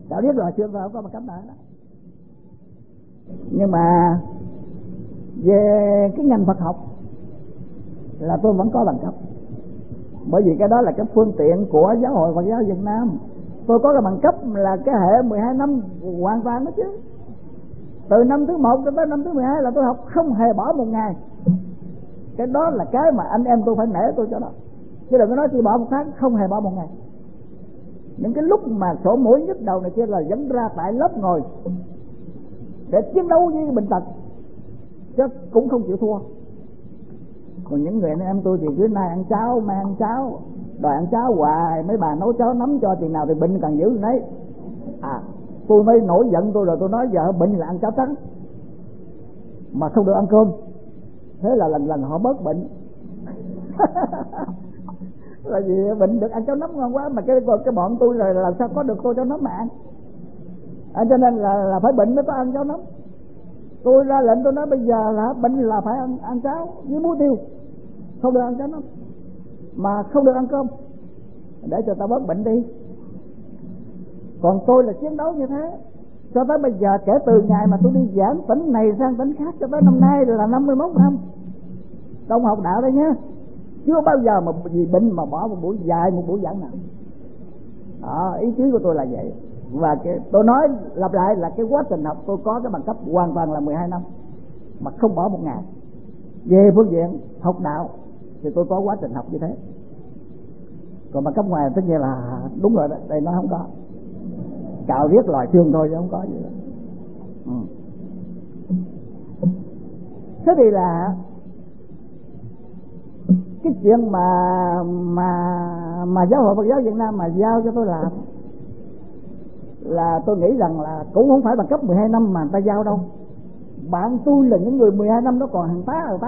Đạo biết rồi xưa tôi không có bằng cấp nào đó. Nhưng mà về cái ngành Phật học là tôi vẫn có bằng cấp, bởi vì cái đó là cái phương tiện của Giáo hội Phật giáo Việt Nam. Tôi có cái bằng cấp là cái hệ 12 năm hoàn toàn đó chứ. Từ năm thứ 1 cho tới năm thứ 12 là tôi học không hề bỏ một ngày. Cái đó là cái mà anh em tôi phải nể tôi cho đó. Chứ đừng có nói chỉ bỏ một tháng, không hề bỏ một ngày. Những cái lúc mà sổ mũi nhức đầu này kia là dẫn ra tại lớp ngồi để chiến đấu với bệnh tật, chứ cũng không chịu thua. Còn những người anh em tôi thì cứ nay ăn cháo, mai ăn cháo, đòi ăn cháo hoài, mấy bà nấu cháo nấm cho chừng nào thì bệnh càng dữ đấy. Tôi mới nổi giận tôi rồi, tôi nói giờ bệnh là ăn cháo trắng mà không được ăn cơm. Thế là lần lần họ bớt bệnh. Là vì bệnh được ăn cháo nấm ngon quá, mà cái bọn tôi rồi làm sao có được tô cháo nấm mà ăn. Cho nên là phải bệnh mới có ăn cháo nấm. Tôi ra lệnh, tôi nói bây giờ là bệnh là phải ăn cháo với muối tiêu, không được ăn cháo nấm, mà không được ăn cơm, để cho ta bớt bệnh đi. Còn tôi là chiến đấu như thế cho tới bây giờ, kể từ ngày mà tôi đi giảng tỉnh này sang tỉnh khác cho tới năm nay là 51 năm trong học đạo đây nhé. Chưa bao giờ mà vì bệnh mà bỏ một buổi dài, một buổi giảng nào. Đó, ý chí của tôi là vậy. Và tôi nói lặp lại là cái quá trình học tôi có cái bằng cấp hoàn toàn là 12 năm mà không bỏ một ngày. Về phương diện học đạo thì tôi có quá trình học như thế. Còn bằng cấp ngoài tất nhiên là đúng rồi đó, đây nó không có. Cạo viết loài xương thôi chứ không có gì đó. Thế thì là cái chuyện mà Giáo hội Phật giáo Việt Nam mà giao cho tôi làm là tôi nghĩ rằng là cũng không phải bằng cấp 12 năm mà người ta giao đâu. Bạn tôi là những người 12 năm đó còn hàng tá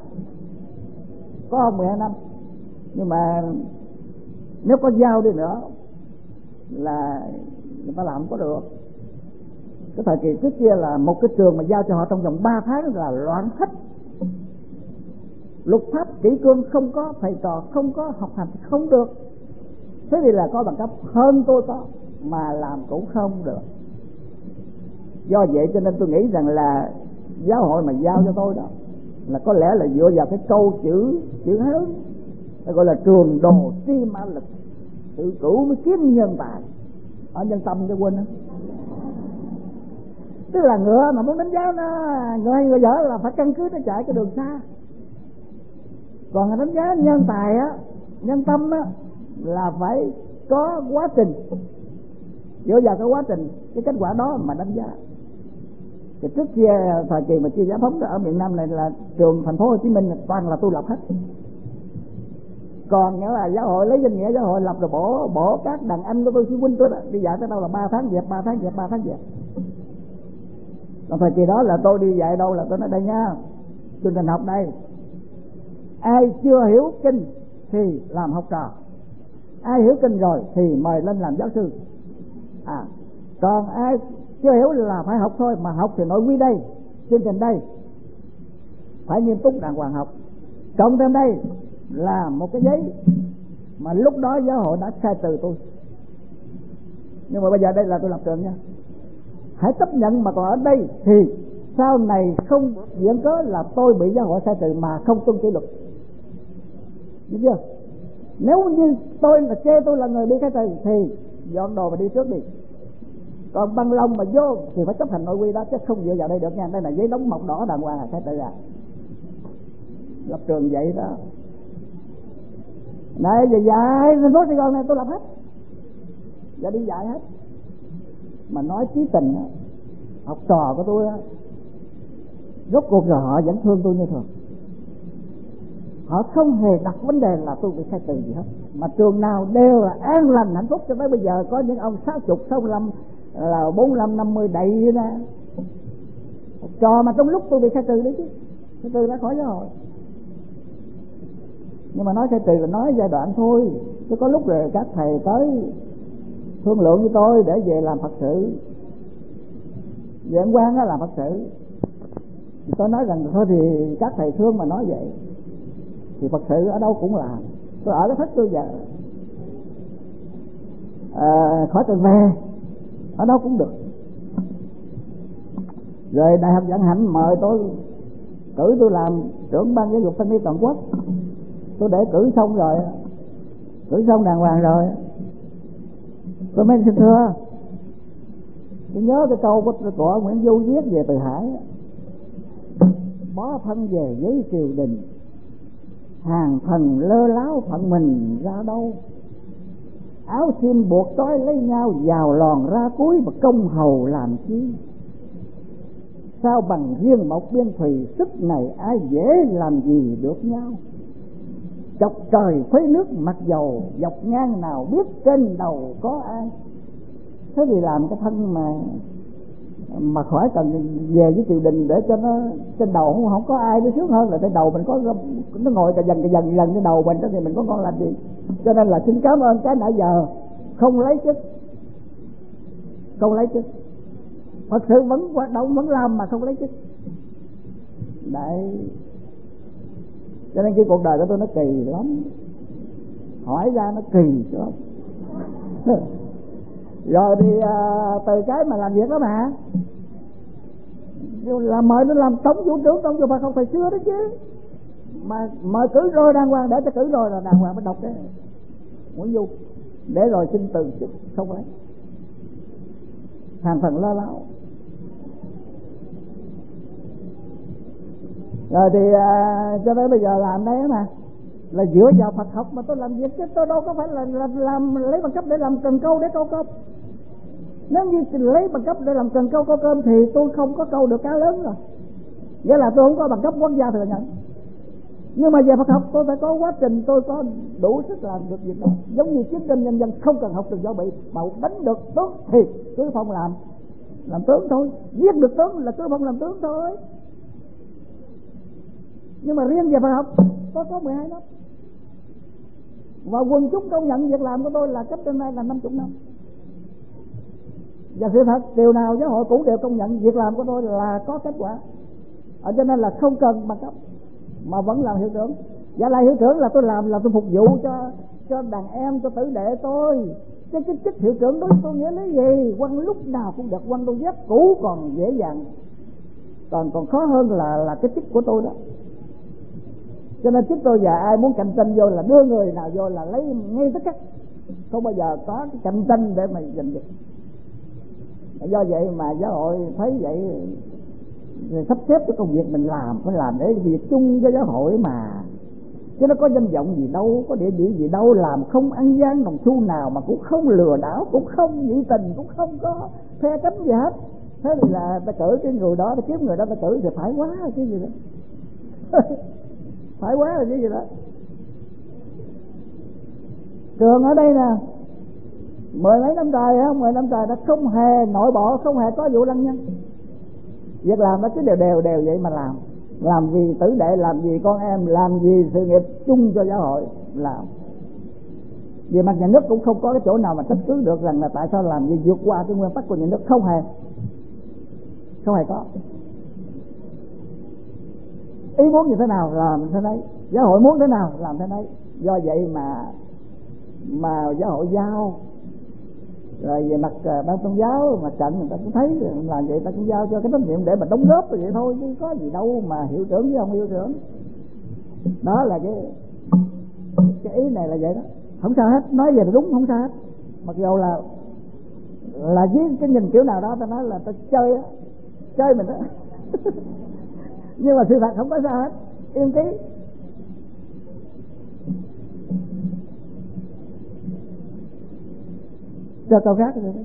có 12 năm. Nhưng mà nếu có giao đi nữa là người ta làm không có được. Cái thời kỳ trước kia là một cái trường mà giao cho họ trong vòng 3 tháng là loạn hết. Luật pháp kỷ cương không có, thầy trò không có, học hành không được. Thế thì là có bằng cấp hơn tôi có mà làm cũng không được. Do vậy cho nên tôi nghĩ rằng là giáo hội mà giao cho tôi đó là có lẽ là dựa vào cái câu chữ Hán, gọi là trường đồ tri mã lực, tự cửu mới kiếm nhân tài. Ở Nhân Tâm cho quên đó. Tức là ngựa mà muốn đánh giá nó người hay người dở là phải căn cứ nó chạy cái đường xa. Còn đánh giá nhân tài á, nhân tâm á, là phải có quá trình, dựa vào cái quá trình, cái kết quả đó mà đánh giá. Thì trước kia thời kỳ mà chưa giải phóng ở miền Nam này là trường thành phố Hồ Chí Minh toàn là tu lập hết. Còn nghĩa là giáo hội lấy danh nghĩa giáo hội lập rồi bổ các đàn anh của tôi, sư huynh tôi đi dạy tới đâu là 3 tháng dẹp. Còn thời kỳ đó là tôi đi dạy đâu là tôi nói đây nha, chương trình học đây, ai chưa hiểu kinh thì làm học trò, ai hiểu kinh rồi thì mời lên làm giáo sư. Còn ai chưa hiểu là phải học thôi, mà học thì nội quy đây, chương trình đây, phải nghiêm túc đàng hoàng học. Cộng thêm đây là một cái giấy mà lúc đó giáo hội đã khai trừ tôi, nhưng mà bây giờ đây là tôi lập trường nha, hãy chấp nhận. Mà còn ở đây thì sau này không diễn cớ là tôi bị giáo hội khai trừ mà không tuân kỷ luật, biết chưa? Nếu như tôi là chê tôi là người bị khai trừ thì dọn đồ và đi trước đi. Còn bằng lòng mà vô thì phải chấp hành nội quy đó, chứ không dựa vào đây được nha. Đây là giấy đóng mộc đỏ đàng hoàng là khai trừ à. Lập trường vậy đó. Này giờ dạy thành phố Sài Gòn này tôi lập hết, giờ đi dạy hết. Mà nói chí tình á, học trò của tôi á, rốt cuộc rồi họ vẫn thương tôi như thường. Họ không hề đặt vấn đề là tôi bị khai trừ gì hết, mà trường nào đều là an lành hạnh phúc cho tới bây giờ. Có những ông 60, 65, là 45, 50 đầy ra học trò mà trong lúc tôi bị khai trừ đấy chứ, khai trừ đã khỏi giáo hội. Nhưng mà nói khai trừ là nói giai đoạn thôi, chứ có lúc rồi các thầy tới thương lượng với tôi để về làm Phật sự, về anh Quang đó làm Phật sự, thì tôi nói rằng thôi thì các thầy thương mà nói vậy thì Phật sự ở đâu cũng làm. Tôi ở cái thích tôi giờ khỏi cần về, ở đâu cũng được. Rồi Đại học Vạn Hạnh mời tôi, cử tôi làm trưởng ban giáo dục thanh niên toàn quốc. Tôi để cử xong rồi, cử xong đàng hoàng rồi, tôi mới xin thưa. Tôi nhớ cái câu của Nguyễn Du viết về Từ Hải: bó thân về giấy triều đình, hàng thần lơ láo phận mình ra đâu. Áo xiêm buộc trói lấy nhau, vào lòn ra cuối mà công hầu làm chi. Sao bằng riêng một biên thùy, sức này ai dễ làm gì được nhau. Chọc trời khuấy nước mặc dầu, dọc ngang nào biết trên đầu có ai. Thế thì làm cái thân mà khỏi cần về với triều đình để cho nó trên đầu không có ai, nó sướng hơn là trên đầu mình có, nó ngồi cà dần trên đầu mình đó thì mình có ngon làm gì. Cho nên là xin cảm ơn cái nãy giờ không lấy chức, không lấy chức, thật sự vẫn hoạt động vẫn làm mà không lấy chức. Đấy, cho nên cái cuộc đời của tôi nó kỳ lắm, hỏi ra nó kỳ lắm. Rồi thì từ cái mà làm việc đó mà là mời nó làm tổng vụ trưởng tổng vụ Phật học thời xưa đó chứ, mà mời cử rồi đàng hoàng, để cho cử rồi là đàng hoàng mới đọc cái Nguyễn Du, để rồi xin từ chức không lấy, hàng phần lo láo. Rồi thì cho tới bây giờ làm đấy mà là dựa vào Phật học mà tôi làm việc, chứ tôi đâu có phải là làm lấy bằng cấp để làm cần câu để câu cơm. Nếu như lấy bằng cấp để làm cần câu cơm thì tôi không có câu được cá lớn rồi, nghĩa là tôi không có bằng cấp quốc gia thừa nhận. Nhưng mà về Phật học tôi phải có quá trình, tôi có đủ sức làm được việc đó. Giống như chiến tranh nhân dân không cần học được võ bị, mà đánh được tướng thì cứ phong làm tướng thôi, giết được tướng là cứ phong làm tướng thôi. Nhưng mà riêng về Phật học tôi có 12 năm, và quần chúng công nhận việc làm của tôi là cách trên nay là 50 năm. Và sự thật điều nào giáo hội cũng đều công nhận việc làm của tôi là có kết quả. Cho nên là không cần bằng cấp mà vẫn làm hiệu trưởng. Và là hiệu trưởng là tôi làm là tôi phục vụ cho đàn em, cho tử đệ tôi. Cái chức hiệu trưởng đối với tôi nghĩa lý gì? Quăng lúc nào cũng được, quăng đôi dép cũ còn dễ dàng, còn khó hơn là cái chức của tôi đó. Cho nên chức tôi giờ ai muốn cạnh tranh vô là đưa người nào vô là lấy ngay tất cả, không bao giờ có cái cạnh tranh để mà giành được. Do vậy mà giáo hội thấy vậy thì sắp xếp cái công việc mình làm phải làm để việc chung cho giáo hội mà, chứ nó có danh vọng gì đâu, có địa vị gì đâu. Làm không ăn gian đồng xu nào, mà cũng không lừa đảo, cũng không nhị tình, cũng không có phe cánh gì hết. Thế thì là ta cử cái người đó, ta kiếm người đó ta cử thì phải quá cái gì đó. Phải quá là cái gì đó. Trường ở đây nè, 10 mấy năm trời á, 10 năm trời đã không hề nội bộ, không hề có vụ lăng nhân. Việc làm nó cứ đều vậy mà làm vì tử đệ, làm vì con em, làm vì sự nghiệp chung cho giáo hội làm. Vì mặt nhà nước cũng không có cái chỗ nào mà trách cứ được rằng là tại sao làm gì vượt qua cái nguyên tắc của nhà nước, không hề có. Ý muốn như thế nào làm thế đấy, giáo hội muốn thế nào làm thế đấy. Do vậy mà giáo hội giao, rồi về mặt ban tôn giáo mà trận người ta cũng thấy là vậy, ta cũng giao cho cái trách nhiệm để mà đóng góp vậy thôi, chứ có gì đâu mà hiệu trưởng với không hiệu trưởng. Đó là cái ý này là vậy đó, không sao hết, nói về là đúng, không sao hết. Mặc dù là với cái nhìn kiểu nào đó ta nói là ta chơi mình đó. Nhưng mà sự thật không có sao hết, yên ký. Cho câu khác rồi đó.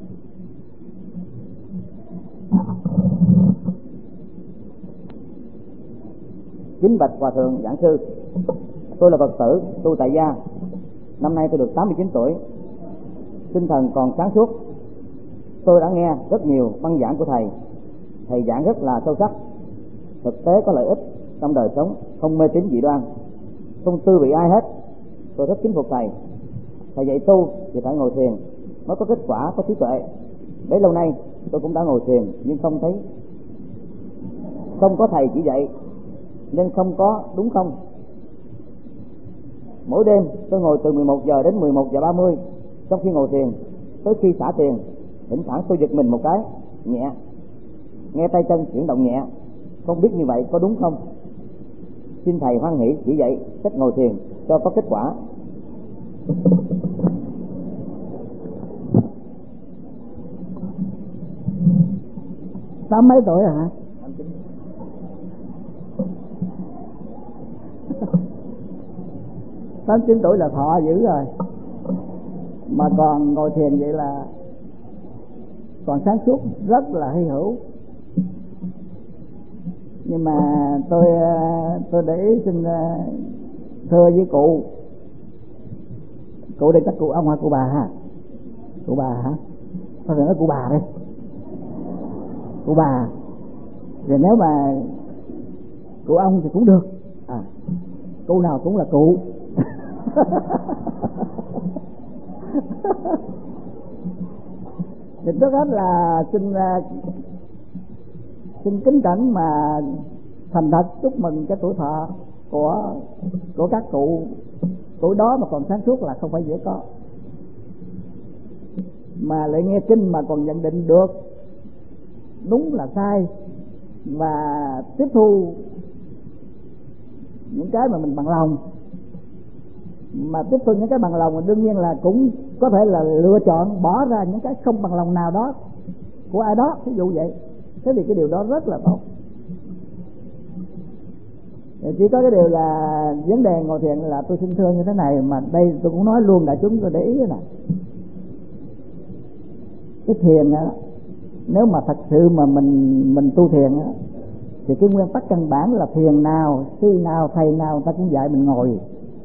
Kính bạch hòa thượng giảng sư, tôi là Phật tử tu tại gia, năm nay tôi được 89 tuổi, tinh thần còn sáng suốt. Tôi đã nghe rất nhiều văn giảng của thầy giảng rất là sâu sắc, thực tế có lợi ích trong đời sống, không mê tín dị đoan, không tư vị ai hết. Tôi rất kính phục thầy dạy tu thì phải ngồi thiền mới có kết quả, có trí tuệ. Bấy lâu nay tôi cũng đã ngồi thiền nhưng không thấy, không có thầy chỉ dạy nên không có đúng không. Mỗi đêm tôi ngồi từ 11 giờ đến 11 giờ 30 trong khi ngồi thiền, tới khi xả thiền Thỉnh thoảng tôi giật mình một cái nhẹ, nghe tay chân chuyển động nhẹ, không biết như vậy có đúng không? Xin thầy hoan hỷ chỉ dạy cách ngồi thiền cho có kết quả. Tám mấy tuổi hả? 89 tuổi là thọ dữ rồi, mà còn ngồi thiền vậy là còn sáng suốt, rất là hy hữu. Nhưng mà tôi để ý xin thưa với cụ đây chắc cụ ông hay cụ bà ha? Cụ bà hả? Thôi đừng nói cụ bà đi, cụ bà. Rồi nếu mà cụ ông thì cũng được, cụ nào cũng là cụ. Thì trước hết là xin kính cẩn mà thành thật chúc mừng cái tuổi thọ của các cụ. Tuổi đó mà còn sáng suốt là không phải dễ có, mà lại nghe kinh mà còn nhận định được đúng là sai, và tiếp thu những cái mà mình bằng lòng. Mà tiếp thu những cái bằng lòng thì đương nhiên là cũng có thể là lựa chọn bỏ ra những cái không bằng lòng nào đó của ai đó, ví dụ vậy. Thế thì cái điều đó rất là tốt. Chỉ có cái điều là vấn đề ngồi thiền là tôi xin thưa như thế này, mà đây tôi cũng nói luôn đại chúng tôi để ý thế này. Cái thiền á, nếu mà thật sự mà mình tu thiền á, thì cái nguyên tắc căn bản là thiền nào, sư nào, thầy nào ta cũng dạy mình ngồi.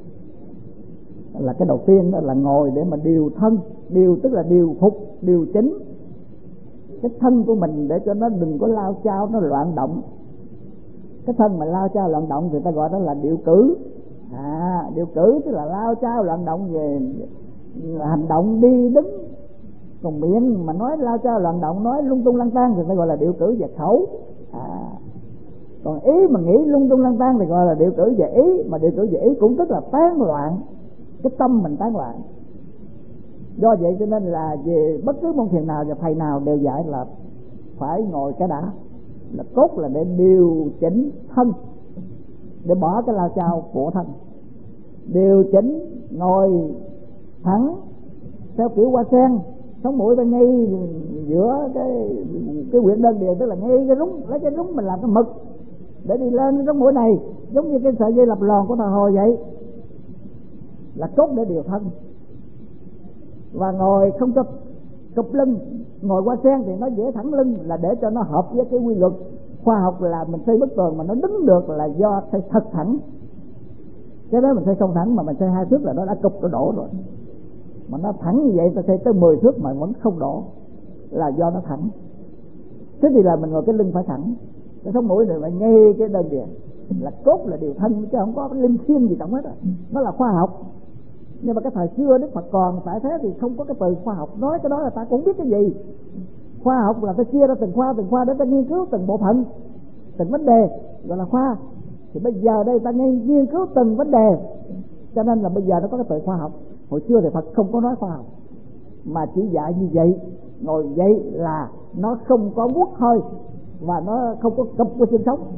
Là cái đầu tiên đó là ngồi để mà điều thân, điều tức là điều phục, điều chỉnh cái thân của mình để cho nó đừng có lao chao, nó loạn động. Cái thân mà lao chao loạn động thì ta gọi đó là điệu cử. Điệu cử tức là lao chao loạn động về hành động đi đứng. Còn miệng mà nói lao chao loạn động, nói lung tung lăng tăng thì ta gọi là điệu cử về khẩu. Còn ý mà nghĩ lung tung lăng tăng thì gọi là điệu cử về ý. Mà điệu cử về ý cũng tức là tán loạn, cái tâm mình tán loạn. Do vậy cho nên là về bất cứ môn thiền nào và thầy nào đều dạy là phải ngồi cái đã, là cốt là để điều chỉnh thân, để bỏ cái lao chao của thân. Điều chỉnh ngồi thẳng theo kiểu hoa sen, sống mũi ta ngay giữa cái huyệt đơn điền, tức là ngay cái rúng, lấy cái rúng mình làm cái mực để đi lên cái sống mũi này, giống như cái sợi dây lập lòn của thờ hồi vậy, là cốt để điều thân. Và ngồi không cho cụp lưng, ngồi qua sen thì nó dễ thẳng lưng, là để cho nó hợp với cái quy luật khoa học là mình xây bức tường mà nó đứng được là do xây thật thẳng. Cái đó mình xây không thẳng mà mình xây 2 thước là nó đã cụp, nó đổ rồi. Mà nó thẳng như vậy ta xây tới 10 thước mà vẫn không đổ là do nó thẳng. Thế thì là mình ngồi cái lưng phải thẳng, cái sống mũi này phải ngay cái đơn điền, là cốt là điều thân, chứ không có linh thiêng gì trong hết á. Nó là khoa học. Nhưng mà cái thời xưa Đức Phật còn tại thế thì không có cái từ khoa học, nói cái đó là ta cũng biết cái gì. Khoa học là ta chia ra từng khoa để ta nghiên cứu từng bộ phận, từng vấn đề, gọi là khoa. Thì bây giờ đây ta nghiên cứu từng vấn đề, cho nên là bây giờ nó có cái từ khoa học. Hồi xưa thì Phật không có nói khoa học, mà chỉ dạy như vậy. Ngồi vậy là nó không có quất hơi, và nó không có cụp của xương sống.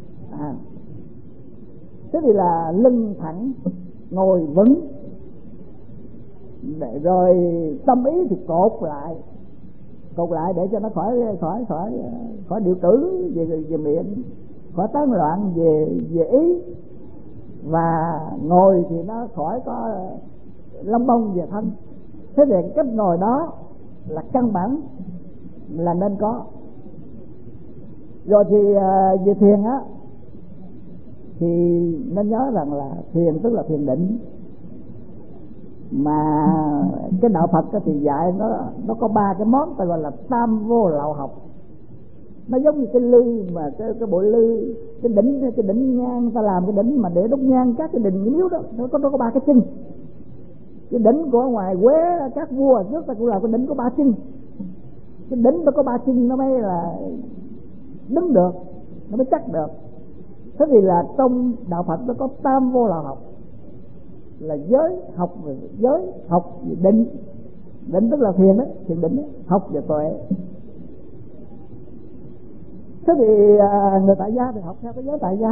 Thế thì là lưng thẳng, ngồi vững, rồi tâm ý thì cột lại để cho nó khỏi điều cử về miệng, khỏi tán loạn về ý, và ngồi thì nó khỏi có lông bông về thân. Thế thì cách ngồi đó là căn bản là nên có. Rồi thì về thiền á thì nên nhớ rằng là thiền tức là thiền định. Mà cái đạo Phật thì dạy nó có 3 cái món ta gọi là tam vô lậu học. Nó giống như cái lư mà cái bộ lư, cái đỉnh nhang, ta làm cái đỉnh mà để đốt nhang các cái đình miếu đó, nó có 3 cái chân. Cái đỉnh của ngoài Quế các vua trước ta cũng làm cái đỉnh có 3 chân. Cái đỉnh nó có 3 chân nó mới là đứng được, nó mới chắc được. Thế thì là trong đạo Phật nó có tam vô lậu học, là giới học về định, Định tức là thiền đấy, thiền định đấy, học về tuệ. Thế thì người tại gia thì học theo cái giới tại gia.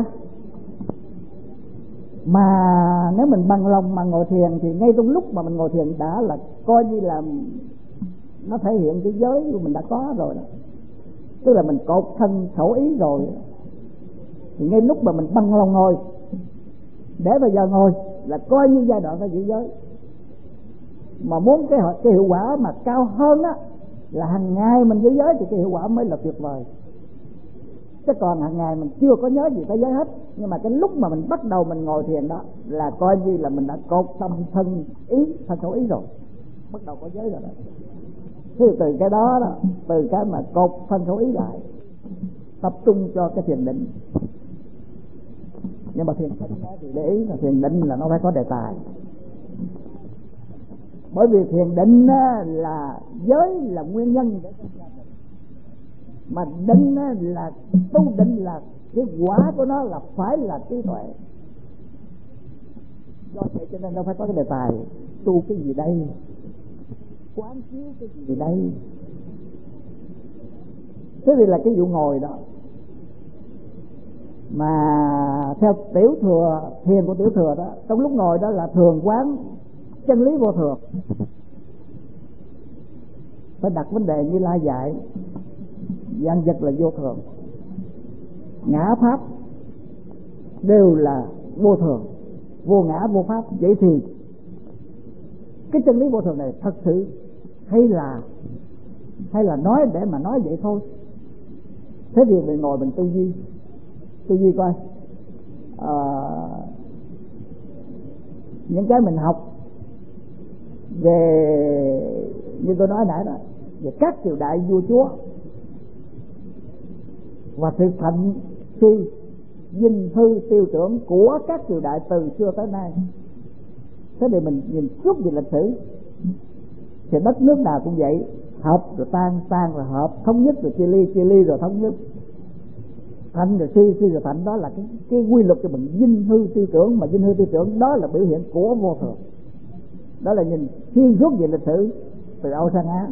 Mà nếu mình bằng lòng mà ngồi thiền thì ngay trong lúc mà mình ngồi thiền đã là coi như là nó thể hiện cái giới của mình đã có rồi đó. Tức là mình cột thân khẩu ý rồi. Thì ngay lúc mà mình bằng lòng ngồi, để bây giờ ngồi là coi như giai đoạn phải giữ giới. Mà muốn cái hiệu quả mà cao hơn á là hàng ngày mình giữ giới thì cái hiệu quả mới là tuyệt vời. Chứ còn hàng ngày mình chưa có nhớ gì tới giới hết, nhưng mà cái lúc mà mình bắt đầu mình ngồi thiền đó là coi như là mình đã cột tâm thân ý, thân khẩu ý rồi, bắt đầu có giới rồi đó. Thế từ cái đó đó, từ cái mà cột thân khẩu ý lại, tập trung cho cái thiền định. Nhưng mà thiền định thì để ý là thiền định là nó phải có đề tài. Bởi vì thiền định là giới là nguyên nhân để sinh ra định, mà định là tu định là cái quả của nó là phải là trí tuệ. Do vậy cho nên nó phải có cái đề tài, tu cái gì đây, quán chiếu cái gì đây. Thế thì là cái vụ ngồi đó. Mà theo tiểu thừa, thiền của tiểu thừa đó, trong lúc ngồi đó là thường quán chân lý vô thường. Phải đặt vấn đề như Lai dạy, vạn vật là vô thường, ngã pháp đều là vô thường, vô ngã vô pháp. Vậy thì cái chân lý vô thường này thật sự hay là nói để mà nói vậy thôi. Thế thì mình ngồi mình tư duy coi những cái mình học về, như tôi nói nãy đó, về các triều đại vua chúa và sự thạnh suy vinh hư tiêu trưởng của các triều đại từ xưa tới nay. Thế thì mình nhìn suốt về lịch sử thì đất nước nào cũng vậy, hợp rồi tan, tan rồi hợp, thống nhất rồi chia ly, chia ly rồi thống nhất, thạnh rồi suy, suy rồi thạnh. Đó là cái quy luật cho mình vinh hư tiêu trưởng. Mà vinh hư tiêu trưởng đó là biểu hiện của vô thường. Đó là nhìn xuyên suốt về lịch sử từ Âu sang Á.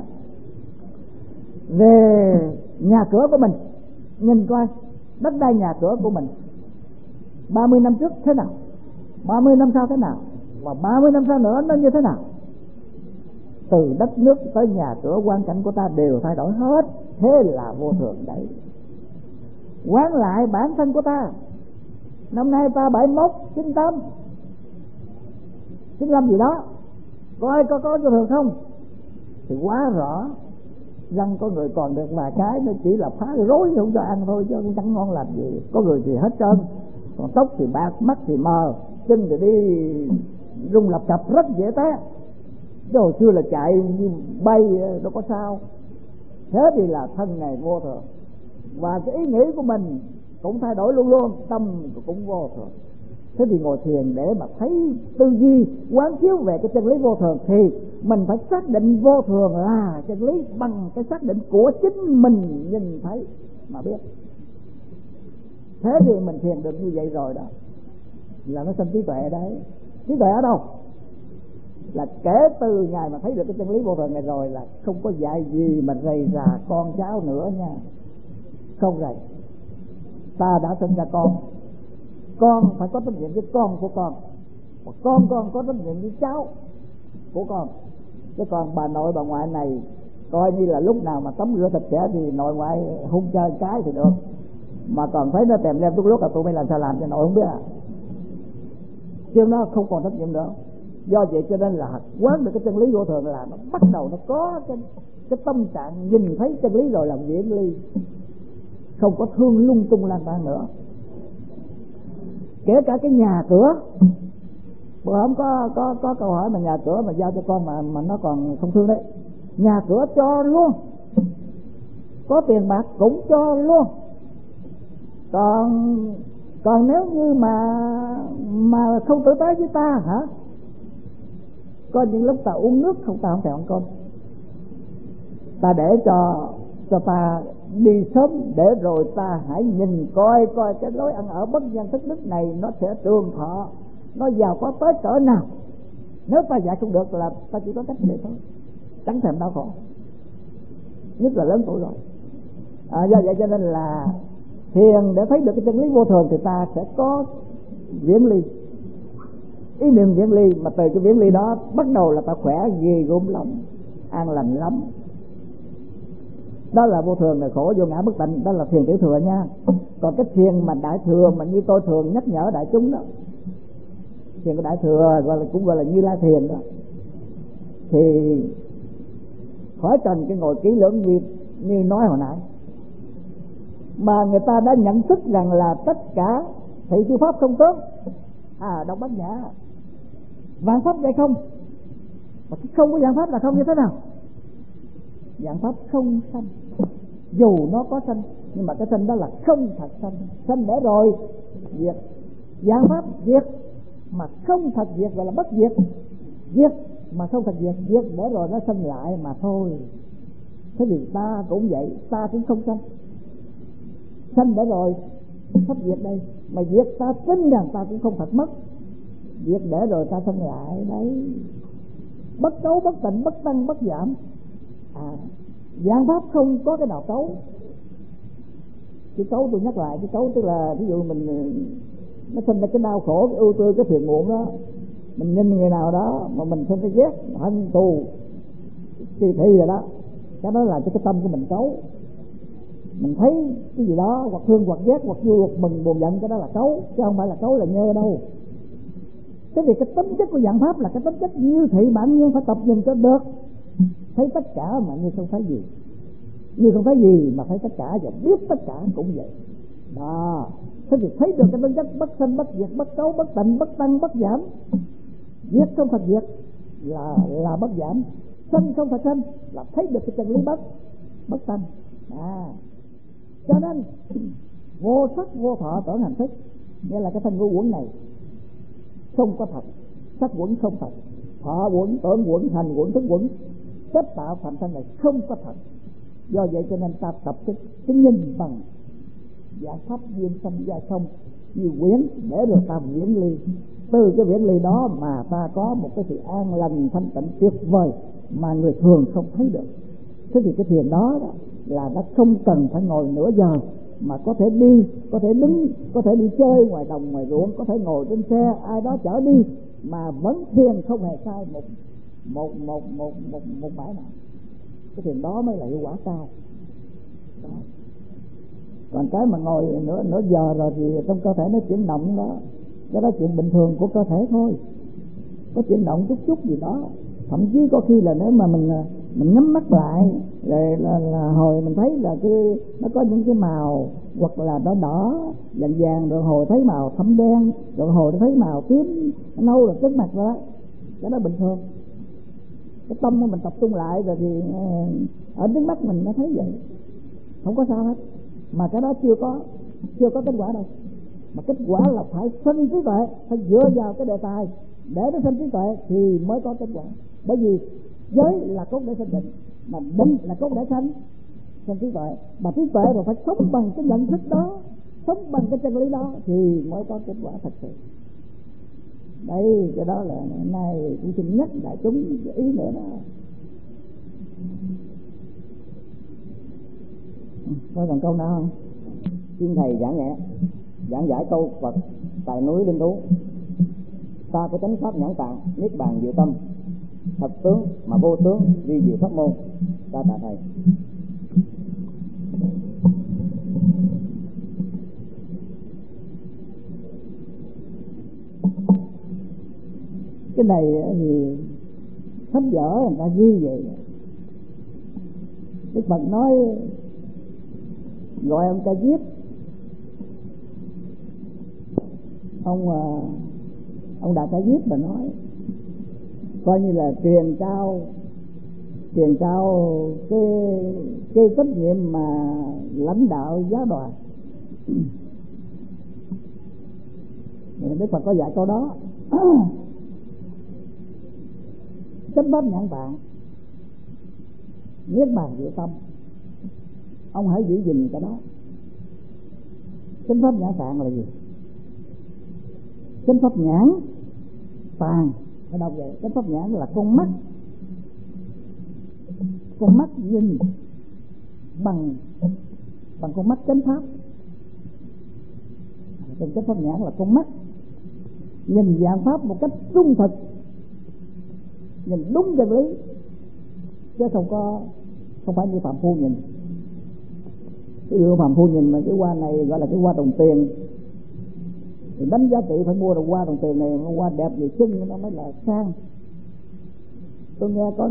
Về nhà cửa của mình, nhìn coi đất đai nhà cửa của mình 30 năm trước thế nào, 30 năm sau thế nào, và 30 năm sau nữa nó như thế nào. Từ đất nước tới nhà cửa, quan cảnh của ta đều thay đổi hết. Thế là vô thường đấy. Quán lại bản thân của ta, năm nay ta 71, 98, 95 gì đó, coi có vô thường không? Thì quá rõ. Răng có người còn được vài cái, nó chỉ là phá rối không cho ăn thôi, chứ chẳng ngon lành gì. Có người thì hết trơn, còn tóc thì bạc, mắt thì mờ, chân thì đi rung lập cập rất dễ té. Chứ hồi xưa là chạy như bay đâu có sao. Thế thì là thân này vô thường. Và cái ý nghĩ của mình cũng thay đổi luôn luôn, tâm cũng vô thường. Thế thì ngồi thiền để mà thấy tư duy quán chiếu về cái chân lý vô thường thì mình phải xác định vô thường là chân lý bằng cái xác định của chính mình nhìn thấy mà biết. Thế thì mình thiền được như vậy rồi đó là nó sinh trí tuệ đấy. Trí tuệ ở đâu? Là kể từ ngày mà thấy được cái chân lý vô thường này rồi là không có dạy gì mà rầy rà con cháu nữa nha. Không rầy. Ta đã sinh ra con phải có trách nhiệm với con của con, và con có trách nhiệm với cháu của con. Chứ còn bà nội bà ngoại này coi như là lúc nào mà tắm rửa sạch sẽ thì nội ngoại hung chơi cái thì được, mà còn thấy nó tèm lem lúc là tụi mình làm sao làm cho nội không biết à. Chứ nó không còn trách nhiệm nữa. Do vậy cho nên là quán được cái chân lý vô thường là nó bắt đầu nó có cái tâm trạng nhìn thấy chân lý rồi làm viễn ly, không có thương lung tung lan tan nữa. Kể cả cái nhà cửa. Bữa hôm có câu hỏi mà nhà cửa mà giao cho con mà nó còn không thương đấy. Nhà cửa cho luôn, có tiền bạc cũng cho luôn. Còn nếu như mà không tử tế với ta hả? Có những lúc ta uống nước ta không thèm ăn cơm, ta để cho ta đi sớm để rồi ta hãy nhìn coi cái lối ăn ở bất nhân thất đức này nó sẽ trường thọ, nó giàu có tới cỡ nào. Nếu ta dạy không được là ta chỉ có cách vậy thôi. chẳng thèm đau khổ, nhất là lớn tuổi rồi. Do vậy cho nên là thiền để thấy được cái chân lý vô thường thì ta sẽ có viễn ly, ý niệm viễn ly, mà từ cái viễn ly đó bắt đầu là ta khỏe ghê gớm lắm, an lành lắm. Đó là vô thường, là khổ vô ngã bất tịnh, đó là thiền tiểu thừa nha. Còn cái thiền mà đại thừa mà như tôi thường nhắc nhở đại chúng đó, thiền của đại thừa cũng gọi là Như Lai thiền đó, thì khỏi cần cái ngồi kỹ lưỡng như nói hồi nãy, mà người ta đã nhận thức rằng là tất cả thị chư pháp không tốt. Đọc Bát Nhã, vạn pháp vậy không, mà cái không của vạn pháp là không như thế nào? Vạn pháp không sanh, dù nó có sanh nhưng mà cái sanh đó là không thật sanh, sanh để rồi diệt. Vạn pháp diệt mà không thật diệt gọi là bất diệt, diệt mà không thật diệt, diệt để rồi nó sanh lại mà thôi. Thế thì ta cũng vậy, ta cũng không sanh, sanh để rồi sắp diệt đây, mà diệt ta tin rằng ta cũng không thật mất, diệt để rồi ta sanh lại đấy. Bất cấu bất tịnh, bất tăng bất giảm. Vạn pháp không có cái nào cấu. Cái cấu tôi nhắc lại, cái cấu tức là ví dụ mình nó sinh ra cái đau khổ, cái ưu tư, cái phiền muộn đó, mình nhìn người nào đó mà mình sinh cái ghét, hận thù, kỳ thị rồi đó, cái đó là cái tâm của mình cấu. Mình thấy cái gì đó hoặc thương hoặc ghét hoặc vui hoặc mừng buồn giận, cái đó là cấu, chứ không phải là cấu là nhơ đâu. Thế thì cái tính chất của vạn pháp là cái tính chất như thị bản nhiên, phải tập nhìn cho được. Thấy tất cả mà như không thấy gì, như không thấy gì mà thấy tất cả, và biết tất cả cũng vậy đó. Thế thì thấy được cái tính chất bất sanh bất diệt, bất cấu bất tịnh, bất tăng bất giảm. Diệt không thật diệt là bất giảm, sanh không thật sanh là thấy được cái chân lý bất sanh. Cho nên vô sắc vô thọ tưởng hành thức, nghĩa là cái thân ngũ uẩn này không có thật, sắc uẩn không thật, thọ uẩn, tưởng uẩn, hành uẩn, thức uẩn kết tạo thành thân này không có thật. Do vậy cho nên ta tập cái nhìn bằng giải pháp duyên sanh gia không như quyển, để rồi ta viễn ly. Từ cái viễn ly đó mà ta có một cái sự an lành thanh tịnh tuyệt vời mà người thường không thấy được. Thế thì cái thiền đó là nó không cần phải ngồi nửa giờ, mà có thể đi, có thể đứng, có thể đi chơi ngoài đồng ngoài ruộng, có thể ngồi trên xe ai đó chở đi mà vẫn thiền không hề sai một bãi nào. Cái thiền đó mới là hiệu quả cao đó. Còn cái mà ngồi nửa giờ rồi thì trong cơ thể nó chuyển động đó, cái đó chuyện bình thường của cơ thể thôi, có chuyển động chút gì đó. Thậm chí có khi là nếu mà mình nhắm mắt lại rồi là hồi mình thấy là nó có những cái màu hoặc là đỏ vàng vàng, rồi hồi thấy màu thẫm đen, rồi hồi thấy màu tím nâu là trước mặt đó, cái đó bình thường. Cái tâm của mình tập trung lại rồi thì ở trước mắt mình nó thấy vậy, không có sao hết. Mà cái đó chưa có kết quả đâu, mà kết quả là phải sinh trí tuệ, phải dựa vào cái đề tài để nó sinh trí tuệ thì mới có kết quả. Bởi vì giới là cốt để sinh định, mà định là cốt để sinh trí tuệ, mà trí tuệ rồi phải sống bằng cái nhận thức đó, sống bằng cái chân lý đó thì mới có kết quả thật sự. Đấy, cái đó là nay cũng xin nhắc đại chúng ý nữa đó. Có còn câu nào không? Xin thầy giảng giải câu Phật tại núi Linh Thú: ta có chánh pháp nhãn tạng, niết bàn diệu tâm, thật tướng mà vô tướng, vi diệu pháp môn. Ta tạ thầy. Cái này thì sách vở người ta ghi vậy. Đức Phật nói gọi ông Ca Diếp, ông Đại Ca Diếp mà nói coi như là truyền cao cái trách nhiệm mà lãnh đạo giáo đoàn. Đức Phật có dạy câu đó. Chánh pháp nhãn tạng, niết bàn diệu tâm, ông hãy giữ gìn cái đó. Chánh pháp nhãn tạng là gì? Chánh pháp nhãn tạng ở đâu vậy? Chánh pháp nhãn là con mắt, con mắt nhìn bằng con mắt chánh pháp. Trên chánh pháp nhãn là con mắt nhìn dạng pháp một cách trung thực, nhìn đúng chân lý, chứ không phải như phạm phu nhìn. Ví dụ phạm phu nhìn mà cái hoa này gọi là cái hoa đồng tiền thì đánh giá trị phải mua được hoa đồng tiền này, hoa đẹp gì xinh nó mới là sang. Tôi nghe có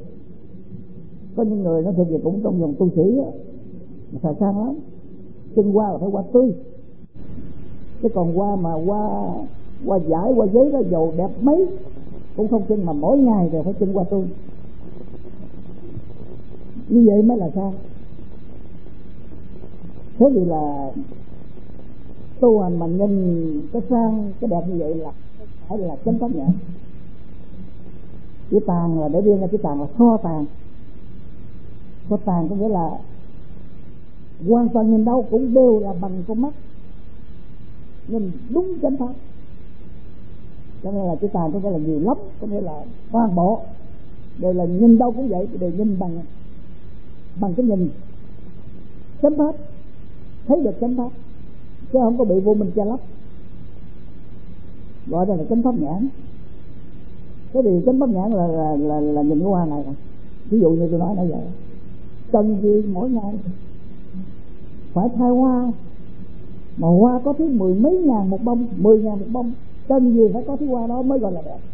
những người nó thuộc về cũng trong dòng tu sĩ mà xài sang lắm, xinh hoa là phải hoa tươi, chứ còn hoa mà hoa vải hoa giấy đó dầu đẹp mấy cũng không xinh, mà mỗi ngày đều phải xinh hoa tươi, như vậy mới là sang. Thế thì là tu hành mà nhìn cái sang cái đẹp như vậy là phải là chánh pháp nhãn. Chữ tàng là để riêng ra, chữ tàng là kho tàng. Kho tàng có nghĩa là hoàn toàn nhìn đâu cũng đều là bằng con mắt, nhìn đúng chánh pháp. Cho nên là chữ tàng có nghĩa là nhiều lắm, có nghĩa là toàn bộ đều là nhìn đâu cũng vậy, đều nhìn bằng cái nhìn chánh pháp, thấy được chánh pháp chứ không có bị vô minh che lấp, gọi là chánh pháp nhãn. Thế thì chánh pháp nhãn là nhìn cái hoa này. Ví dụ như tôi nói nãy giờ, cần gì mỗi ngày phải thay hoa, mà hoa có thứ 10 mấy ngàn một bông, 10.000 một bông, cần gì phải có thứ hoa đó mới gọi là đẹp.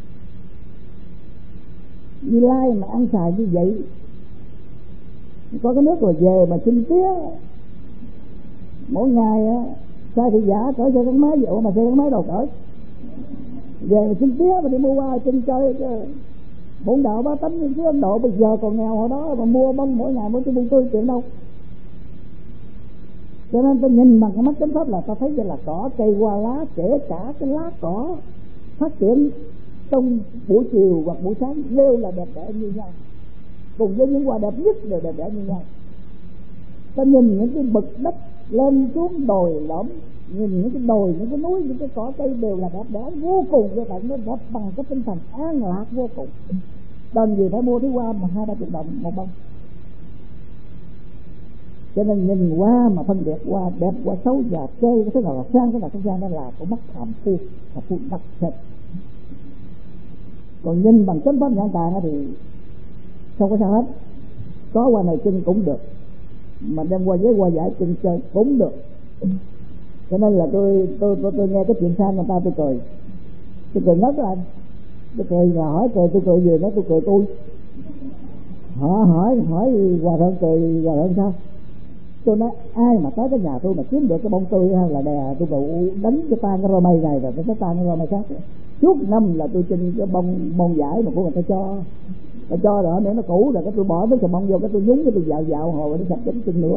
Như Lai mà ăn xài như vậy, có cái nước rồi về mà xin tía mỗi ngày sai thị giả cởi xe gắn máy, vậy mà xe gắn máy đâu cởi, về mà xin tía mà đi mua hoa xin chơi chứ. Bổn đạo Bá Tánh như xứ Ấn Độ bây giờ còn nghèo hồi đó mà mua bông mỗi ngày mỗi cái bông tươi chuyện đâu. Cho nên tôi nhìn bằng cái mắt chánh pháp là ta thấy là cỏ cây hoa lá, kể cả cái lá cỏ phát triển trong buổi chiều hoặc buổi sáng đều là đẹp đẽ như nhau, cùng với những hoa đẹp nhất đều đẹp đẽ như nhau. Ta nhìn những cái bực đất lên xuống đồi lõm, nhìn những cái đồi, những cái núi, những cái cỏ cây đều là đẹp đẽ vô cùng, cho bạn nó đẹp bằng cái tinh thần an lạc vô cùng. Cần gì phải mua thứ hoa mà 20-30 đồng một bông. Cho nên nhìn hoa mà phân biệt hoa đẹp, hoa xấu và chơi cái nào là sang, cái nào không sang, đó là con mắt phạm phu đặc sệt. Còn nhìn bằng chánh pháp nhãn tạng thì không có sao hết, có hoa này chân cũng được, mà đem qua với hoa giải chân chơi cũng được. Cho nên là tôi nghe cái chuyện sang người ta tôi cười ngất rồi anh. Tôi cười là hỏi cười, tôi cười về đó tôi cười tôi. Họ hỏi hòa thượng cười hòa thượng sao? Tôi nói ai mà tới cái nhà tôi mà kiếm được cái bông tươi hay là đè tôi đủ đánh cái tan cái roi mây này rồi cái tan cái roi mây khác. Suốt năm là tôi xin cái bông giải mà của người ta cho rồi nếu nó cũ rồi cái tôi bỏ cái bông vô, cái tôi nhúng, cái tôi dạo hồi nó sạch cái chân nữa.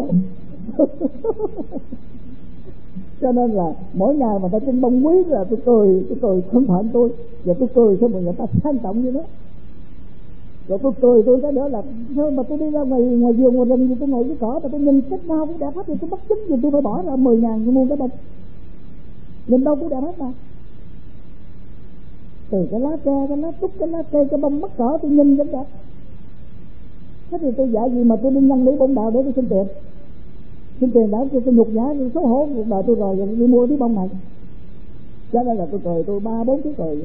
Cho nên là mỗi ngày mà ta trên bông quý là tôi cười thân phận tôi, và tôi cười xong rồi người ta sang trọng như đó. Rồi tôi cái nữa là thôi mà tôi đi ra ngoài vườn ngoài rừng thì tôi ngồi với cỏ, tôi nhìn cách nào cũng đẹp hết, thì tôi bắt chính thì tôi phải bỏ ra 10.000 tôi mua cái bông, nhìn đâu cũng đẹp hết mà. Từ cái lá tre, cái lá trúc, cái lá cây, cái bông bắt cỏ tôi nhìn rất đẹp. Thế thì tôi dạy gì mà tôi đi nhân lý bông đạo để tôi xin tiền đã tôi nhục nhã, tôi xấu hổ cuộc đời tôi rồi đi mua cái bông này. Cho nên là tôi cười, tôi 3-4 tiếng cười.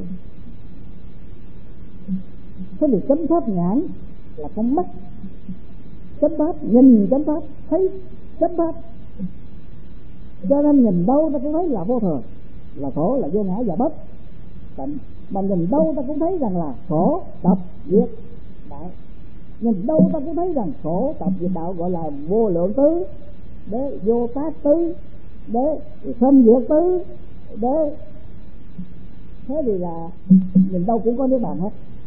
Thế thì chánh pháp nhãn là con mắt, chánh pháp nhìn chánh pháp thấy chánh pháp. Cho nên nhìn đâu ta cũng thấy là vô thường, là khổ, là vô ngã và bất tịnh. Mà nhìn đâu ta cũng thấy rằng là khổ tập diệt đạo. Nhìn đâu ta cũng thấy rằng khổ tập diệt đạo, gọi là vô lượng tứ, để vô tác tứ, để sanh diệt tứ, để thế thì là nhìn đâu cũng có niết bàn hết,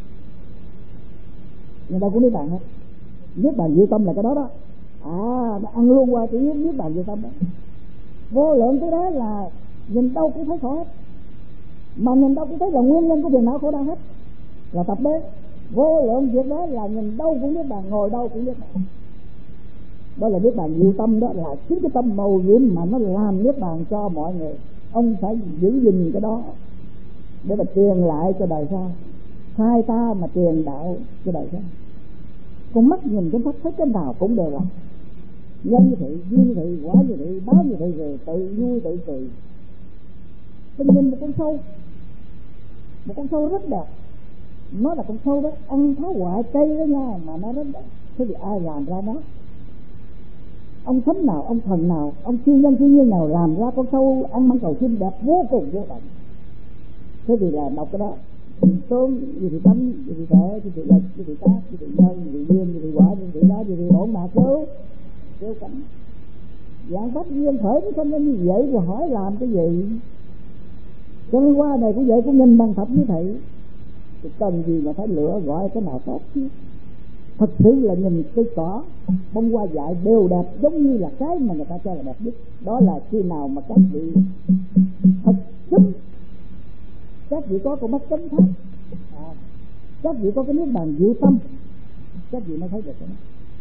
nhìn đâu cũng niết bàn hết. Niết bàn diệu tâm là cái đó đó. Nó ăn luôn qua tự nhiên niết bàn diệu tâm đó. Vô lượng tứ đó là nhìn đâu cũng thấy khổ hết, mà nhìn đâu cũng thấy là nguyên nhân của phiền não khổ đau hết, là tập đế. Vô lượng diệt đó là nhìn đâu cũng niết bàn, ngồi đâu cũng niết bàn. Đó là niết bàn diệu tâm, đó là chính cái tâm màu nhiệm mà nó làm niết bàn cho mọi người. Ông phải giữ gìn cái đó để mà truyền lại cho đời sau, khai ta mà truyền đạo cho đời sau. con mắt nhìn cái pháp thấy cái nào cũng đều là nhân như thị, duyên như thị, quả như thị, báo như thị, rồi tự vui tự cười. Tôi nhìn một con sâu rất đẹp, nó là con sâu đó ăn phá hoại cây đó nha, mà nó rất đẹp. Thế thì ai làm ra nó? Ông thánh nào, ông thần nào, ông siêu nhân siêu nhiên nào làm ra con sâu ăn măng cầu sim đẹp vô cùng vô tận? Thế thì là đọc cái đó tướng gì thì tánh, gì thì thể, gì thì lực, gì thì tác, gì thì nhân, gì thì duyên, gì thì quả, gì thì đó, gì thì bổn mà kêu cảnh dạng pháp duyên khởi nó không như vậy, rồi hỏi làm cái gì? Cho nên qua này cũng vậy, cũng nhìn bằng thập như thị, thì cần gì mà phải lựa gọi cái nào tốt chứ? Thật sự là nhìn cây cỏ bông hoa dại đều đẹp, giống như là cái mà người ta cho là đẹp nhất. Đó là khi nào mà các vị thật chính, các vị có con mắt chánh pháp, các vị có cái niết bàn diệu tâm, các vị mới thấy được cái đó.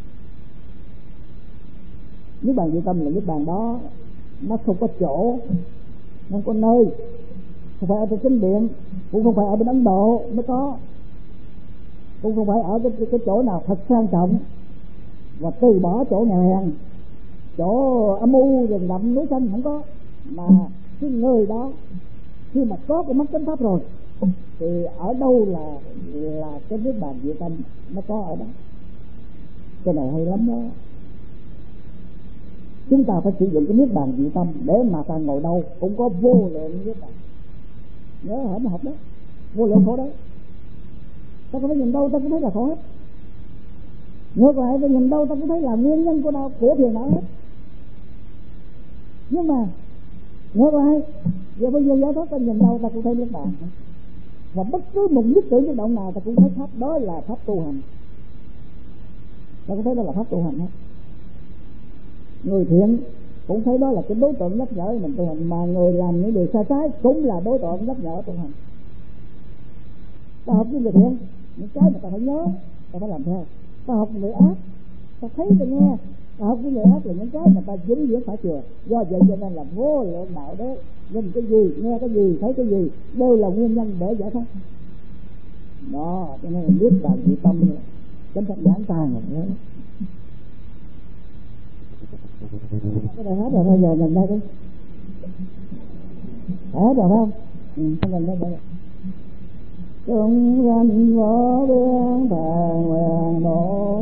Niết bàn diệu tâm là niết bàn đó, nó không có chỗ, không có nơi, không phải ở trên kinh điện, cũng không phải ở bên Ấn Độ mới có, cũng không phải ở cái chỗ nào thật sang trọng và từ bỏ chỗ nghèo hèn, chỗ âm u rừng rậm núi xanh, không có. Mà cái người đó khi mà có cái mắt chánh pháp rồi thì ở đâu là cái niết bàn diệu tâm nó có ở đó. Cái này hay lắm đó. Chúng ta phải sử dụng cái niết bàn diệu tâm để mà ta ngồi đâu cũng có vô lượng niết bàn. Nhớ hỏi mà học đó, vô lượng khổ đấy. Ta có phải nhìn đâu ta cũng thấy là khổ hết. Ngược lại ta nhìn đâu ta cũng thấy là nguyên nhân của phiền não hết. Nhưng mà ngược lại, giờ bây giờ giải thoát ta nhìn đâu ta cũng thấy niết bàn. Và bất cứ một nhất cử nhất động nào ta cũng thấy pháp đó là pháp tu hành. Ta cũng thấy đó là pháp tu hành hết. Người thiện cũng thấy đó là cái đối tượng nhắc nhở mình tu hành, mà người làm những điều sai trái cũng là đối tượng nhắc nhở tu hành. Ta học với người thiện, những cái mà ta phải nhớ, ta phải làm theo. Ta học người ác, ta thấy ta nghe. Ta học với người ác là những cái mà ta vĩnh viễn phải chừa. Do vậy cho nên là vô lượng đạo đế, nhìn cái gì, nghe cái gì, thấy cái gì đều là nguyên nhân để giải thoát. Đó, cho nên là biết đạo diệu tâm rồi, chánh pháp giảng tài rồi. Cái này hết rồi, bây giờ mình đây đi. Hết rồi phải không? Mình đây. Chúng sanh vô biên thờ nguyện độ